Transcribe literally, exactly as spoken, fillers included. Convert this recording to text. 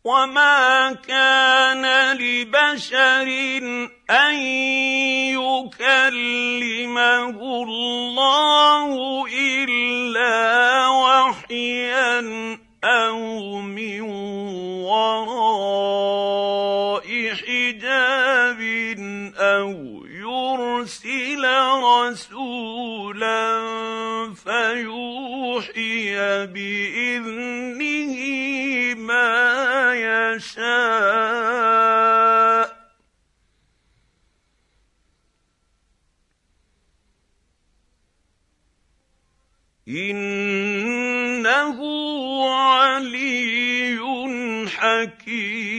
وما كان لبشر أن يكلمه الله إلا وحيا أو من وراء حجاب أو يرسل رسولا فيوحي بإذنه ما يشاء إنه علي حكيم.